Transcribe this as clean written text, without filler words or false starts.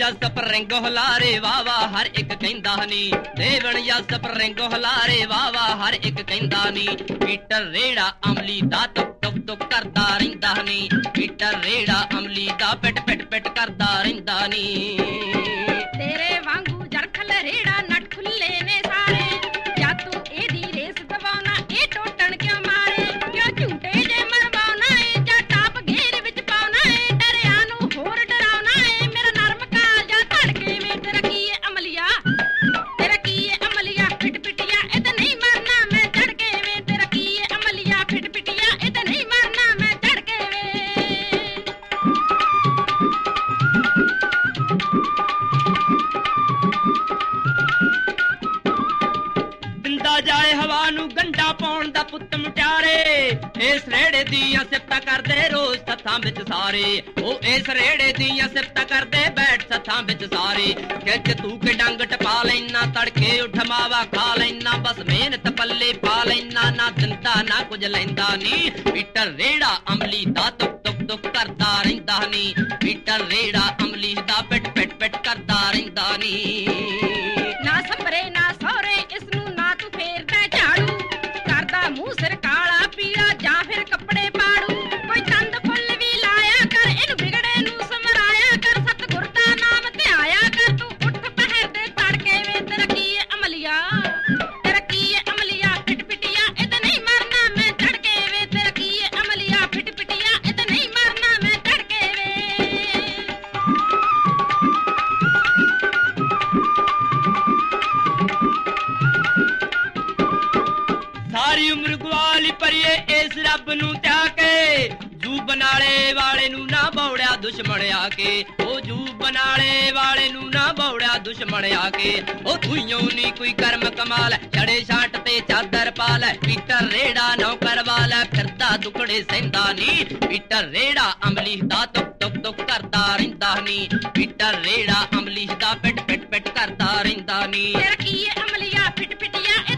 ਜਾਂ ਸਪਰਿੰਗ ਹੁਲਾਰੇ ਵਾਵਾ ਹਰ ਇੱਕ ਕਹਿੰਦਾ ਨੀ, ਦੇਵਣ ਜਾਂ ਸਪਰਿੰਗ ਹੁਲਾਰੇ ਵਾਵਾ ਹਰ ਇੱਕ ਕਹਿੰਦਾ ਨੀ। ਪੀਟਰ ਰੇੜਾ ਅਮਲੀ ਦਾ ਤੁਕ ਤੁਕ ਤੁਕ ਕਰਦਾ ਰਹਿੰਦਾ ਨੀ, ਪੀਟਰ ਰੇੜਾ ਅਮਲੀ ਦਾ ਪਿਟ ਪਿਟ ਪਿਟ ਕਰਦਾ ਰਹਿੰਦਾ ਨੀ। ਤੇਰੇ ਵਾਂਗੂ ਜਰਖਲ ਰੇੜਾ ਨਟ ਖੁੱਲੇ ਨੇ ਸਾਰੇ, ਜਦ ਤੂੰ ਇਹਦੀ ਰੇਸ ਦਵਾਉਣਾ ਇਹ ਟੋਟਣ ਕਿਉਂ ਮਾਰੇ? ਕਿਉਂ ਝੂਟੇ ਜੇ ਮਰਵਾਉਣਾ ਏ ਜਾਂ ਟਾਪ ਘੇਰ ਵਿੱਚ ਪਾਉਣਾ ਏ? ਡਰਿਆ ਨੂੰ ਹੋਰ ਡਰਾਉਣਾ ਏ, ਮੇਰਾ ਨਰਮ ਕਾਲਜਾ ਧੜਕੇ ਵੇ। ਤੇਰਾ ਕੀ ਏ ਅਮਲੀਆ, ਤੇਰਾ ਕੀ ਏ ਅਮਲੀਆ ਫਿਟ ਪਿਟਿਆ ਇਹ ਤੇ ਨਹੀਂ ਮਰਨਾ ਮੈਂ ਚੜ ਕੇ ਵੇ। ਤੇਰਾ ਕੀ ਏ ਅਮਲੀਆ ਫਿਟ ਪਿਟਿਆ ਇਹ ਤੇ ਨਹੀਂ ਮਰਨਾ ਮੈਂ ਚੜ ਕੇ ਵੇ। ਦਿੰਦਾ ਜਾਏ ਹਵਾ ਨੂੰ ਗੰਢਾ ਪਾਉਣ ਦਾ ਪੁੱਤ ਮੁਟਿਆਰੇ, ਇਸ ਰੇੜੇ ਦੀਆਂ ਸਿਫਤਾਂ ਕਰਦੇ ਰੋਜ਼ ਸੱਥਾਂ ਵਿੱਚ ਸਾਰੇ। ਉਹ ਇਸ ਰੇੜੇ ਦੀਆਂ ਸਿਫਤਾਂ ਕਰਦੇ ਬੈਠ ਸੱਥਾਂ ਵਿੱਚ ਸਾਰੇ। ਖਿੱਚ ਤੂੰ ਕਿ ਡੰਗ ਟਪਾ ਲੈਨਾ, ਤੜਕੇ ਉੱਠ ਮਾਵਾ ਖਾ ਲੈਨਾ, ਬਸ ਮਿਹਨਤ ਪੱਲੇ ਪਾ ਲੈਨਾ, ਨਾ ਦਿੰਦਾ ਨਾ ਕੁਝ ਲੈਂਦਾ ਨੀ। ਪੀਟਰ ਰੇੜਾ ਅਮਲੀ ਦਾ ਤੁਕ ਤੁਕ ਤੁਕ ਕਰਦਾ ਰਹਿੰਦਾ ਨੀ, ਪੀਟਰ ਰੇੜਾ ਅਮਲੀ ਦਾ ਪਿਟ ਪਿਟ ਪਿਟ ਕਰਦਾ ਰਹਿੰਦਾ ਨੀ। ਨਾ ਸੰਭਰੇ ਨਾ ਸਹੁਰੇ ਇਸਨੂੰ ਨਾ ਤੂੰ ਫੇਰਦਾ ਝਾੜੂ, ਕਰਦਾ ਮੂੰਹ ਸਿਰ ਕਾਲਾ ਪੀਲਾ ਜਾਂ ਫਿਰ ਕੱਪੜੇ ਪਾੜੂ। ਕੋਈ ਤੰਦ ਫੁੱਲ ਵੀ ਲਾਇਆ ਕਰ ਇਹਨੂੰ ਵਿਗੜੇ ਨੂੰ ਸਮਰਾਇਆ ਕਰ, ਸਤਿਗੁਰ ਦਾ ਨਾਮ ਧਿਆਇਆ ਕਰ ਤੂੰ ਉੱਠ ਪਹਿਰ ਦੇ ਤੜਕੇ ਵੇ। ਤੇਰਾ ਕੀ ਏ ਅਮਲੀਆ, ਤੇਰਾ ਕੀ ਏ ਅਮਲੀਆ ਫਿਟ ਪਿਟਿਆ ਇਹ ਤੇ ਨਹੀਂ ਮਰਨਾ ਮੈਂ ਚੜ ਕੇ ਵੇ। ਤੇਰਾ ਕੀ ਏ ਅਮਲੀਆ ਫਿਟ ਪਿਟਿਆ ਇਹ ਤੇ ਨਹੀਂ ਮਰਨਾ ਮੈਂ ਚੜ ਕੇ ਵੇ। ਸਾਰੀ ਉਮਰ ਗਵਾਲੀ ਪਰੀਏ ਇਸ ਰੱਬ ਨੂੰ ਧਿਆ ਕੇ, ਜੂ ਬਨਾਲੇ ਵਾਲੇ ਨੂੰ ਨਾ ਬੌੜਿਆ ਦੁਸ਼ਮਣ ਆ ਕੇ। ਉਹ ਜੂ ਬਨਾਲੇ ਵਾਲੇ ਨੂੰ ਨਾ ਬੌੜਿਆ ਦੁਸ਼ਮਣ ਆ ਕੇ। ਉਹ ਤੂਈਓ ਨੀ ਕੋਈ ਕਰਮ ਕਮਾਲ, ਛੜੇ ਛਾਟ ਤੇ ਚਾਦਰ ਪਾ ਲੈ, ਪੀਟਰ ਰੇੜਾ ਨੌਕਰ ਵਾਲਾ ਫਿਰਦਾ ਦੁਖੜੇ ਸਹਿੰਦਾ ਨੀ। ਪੀਟਰ ਰੇੜਾ ਅਮਲੀ ਦਾ ਤੁਕ ਤੁਕ ਤੁਕ ਕਰਦਾ ਰਹਿੰਦਾ ਨੀ, ਪੀਟਰ ਰੇੜਾ ਅਮਲੀ ਦਾ ਪਿਟ ਪਿਟ ਪਿਟ ਕਰਦਾ ਰਹਿੰਦਾ ਨੀ। ਤੇਰਾ ਕੀ ਏ ਅਮਲੀਆ ਫਿਟ ਪਿਟਿਆ ਇਹ